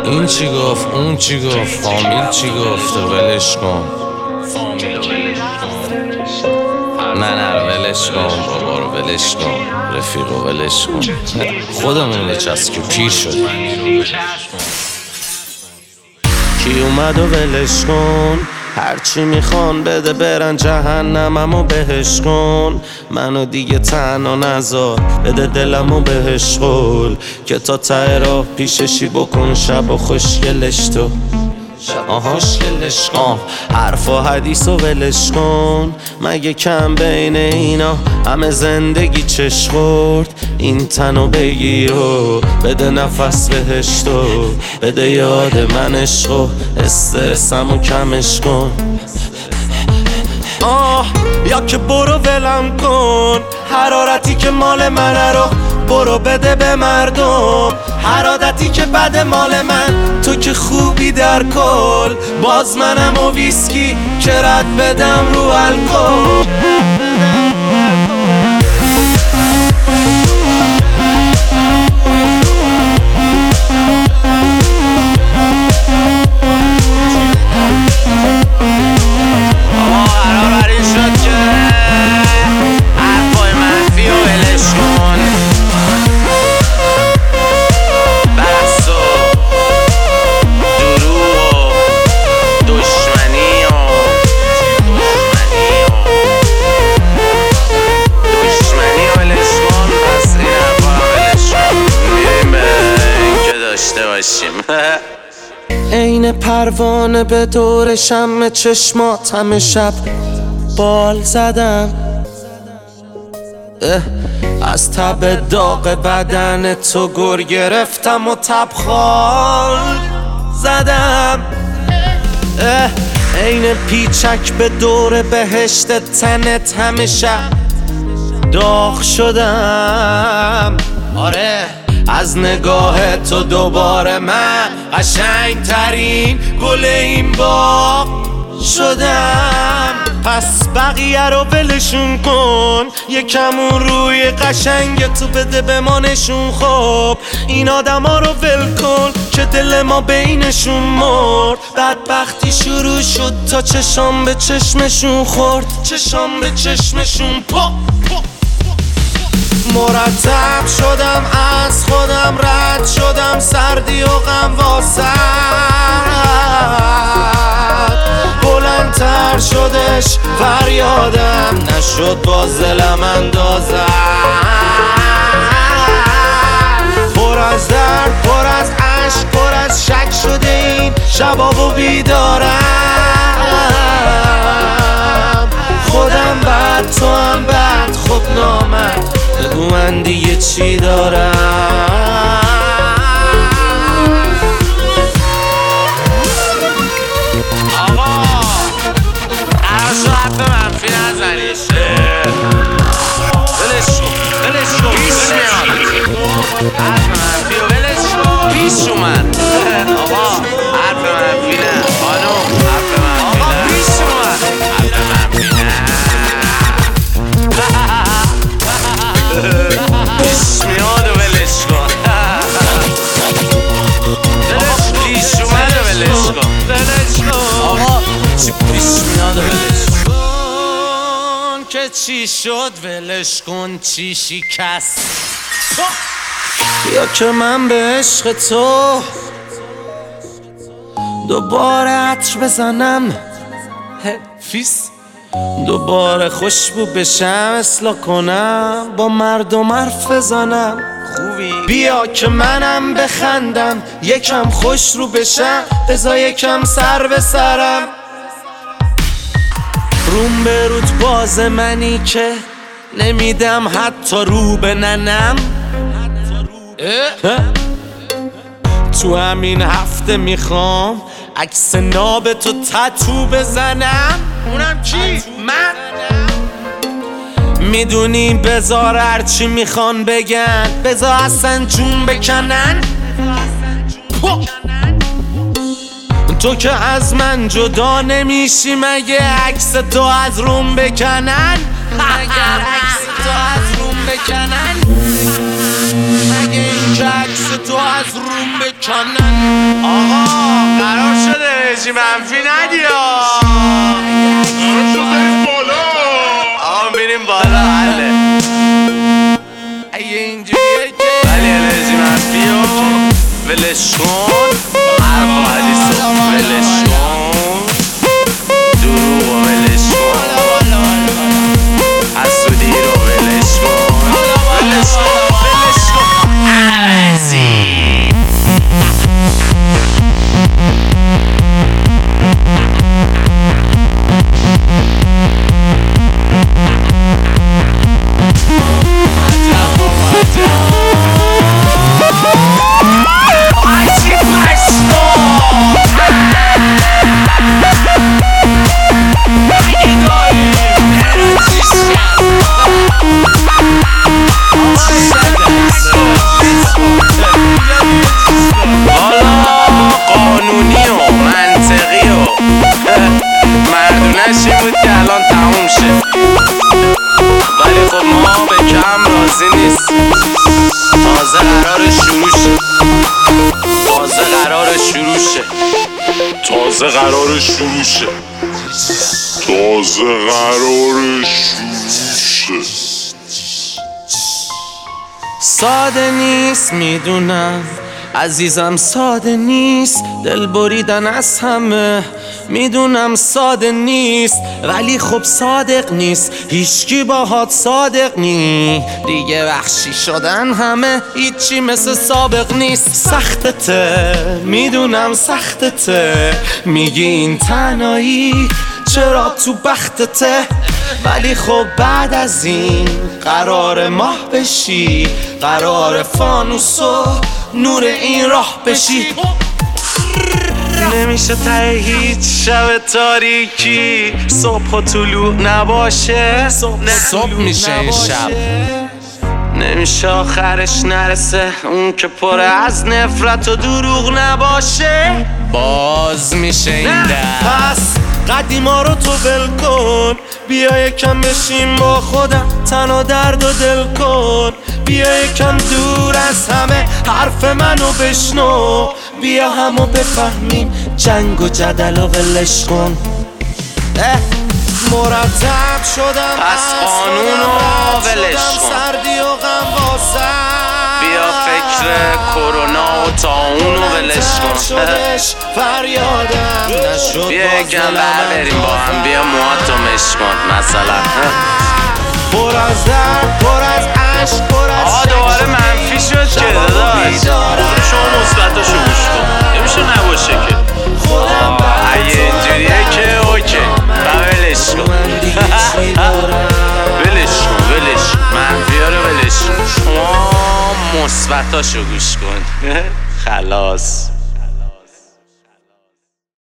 این چی گفت اون چی گفت فامیل چی گفت ولش کن نه ولش کن بابا رو ولش کن رفیقو ولش کن خودمون بچسب پیر شد کی اومد و ولش کن هرچی میخوان بده برن جهنممو بهش کن منو دیگه تنها نذار بده دلمو بهش قول که تا ته راه پیششی بکن شب و خوشگلش تو خوشگلش کن حرف و حدیث و ولش کن مگه کم بین اینا همه زندگی چش خورد این تنو بگیر و بده نفس بهش تو بده یاد من عشق و استرسمو کمش کن یا که برو ولم کن حرارتی که مال منه رو برو بده به مردم هر عادتی که بد مال من تو که خوبی در کل باز منم و ویسکی که رد بدم رو الکل عین پروانه به دور شمع چشمات همه شب بال زدم از تب داغ بدن تو گر گرفتم و تبخال زدم عین پیچک به دور بهشت تنت همه شب داغ شدم آره از نگاه تو دوباره من قشنگ ترین گل این باغ شدم پس بقیه رو ولشون کن یکمون روی قشنگ تو بده به ما نشون خب این آدم ها رو ول کن که دل ما بینشون مرد بدبختی شروع شد تا چشام به چشمشون خورد چشام به چشمشون مرتب شدم از خودم رد شدم سردی و غم واسد بلندتر شدش فریادم نشد باز دلم اندازم پر از درد پر از عشق پر از شک شده این شباب و بیدارم خودم بد تو هم بد خب نامد بگو من دیگه چی دارم آقا عرشو حرف منفی نزنیش ولش کن پیش میاد حرف منفی و ولش کن پیش اومد آقا حرف منفی نه خانم حرف منفی نه پیش اومد حرف منفی نه پیش میاد و ولش کن پیش اومد و ولش کن آقا چی پیش میاد و ولش کن که چی شد ولش کن چی شکست یا که من به عشق تو دوباره عطر بزنم فیس دوباره خوشبو بشم اصلاح کنم با مردم حرف بزنم خوبی بیا که منم بخندم یکم خوش رو بشم بذار یکم سر به سرم روم به روت باز منی که نمیدم حتی رو به ننم تو همین هفته میخوام عکس ناب تو تتو بزنم اونم کی؟ من؟ میدونی بذار هرچی میخوان بگن بذار اصلا جون بکنن تو که از من جدا نمیشی مگه عکس تو از روم بکنن اگر عکس تو از روم بکنن مگه این که عکس تو از روم بکنن آقا قرار شده انرژی منفی ندی آقا بریم بالا حله ولی انرژی منفی رو ولش کن حرف و حدیث رو ولش کن دروغ رو ولش کن حسودی رو ولش کن ولش کن ولش کن عوضی قانونی و منطقی و مردونش این بود که الان تموم شه ولی خب ما به کم راضی نیست تازه قرار شروع شه تازه قرار شروع شه تازه قرار شروع شه تازه قرار شروع شه ساده نیست میدونم عزیزم ساده نیست دل بریدن از همه میدونم ساده نیست ولی خب صادق نیست هیچکی باهات صادق نی دیگه وحشی شدن همه هیچی مثل سابق نیست سختته میدونم سختته میگی این تنهایی چرا تو بختته ولی خب بعد از این قرار ماه بشی قرار فانوس و نور این راه بشی نمیشه ته هیچ شب تاریکی صبح و طلوع نباشه صبح میشه این شب نمیشه آخرش نرسه اون که پر از نفرت و دروغ نباشه باز میشه این در پس قدیما رو تو ول کن بیا یکم بشیم با خودم تنها درد و دل کن بیا یکم دور از همه حرف منو بشنو بیا همو بفهمیم جنگ و جدل و ولش کن مرتب شدم پس قانونو ولش کن سردی و غم واسم بیا فکر کرونا و طاعون و ولش کن فریادم نشد بیا یکم بریم با هم بیا موهاتو مش کن مثلا پر از درد پر از عشق پر از آقا دوباره منفی شد که داداش شما مثبتاشو گوش کن نمیشه نباشه که اگه اینجوریه که اوکی ولش کن ولش کن ولش منفی ها رو ولش کن شما مثبتاشو گوش کن خلاص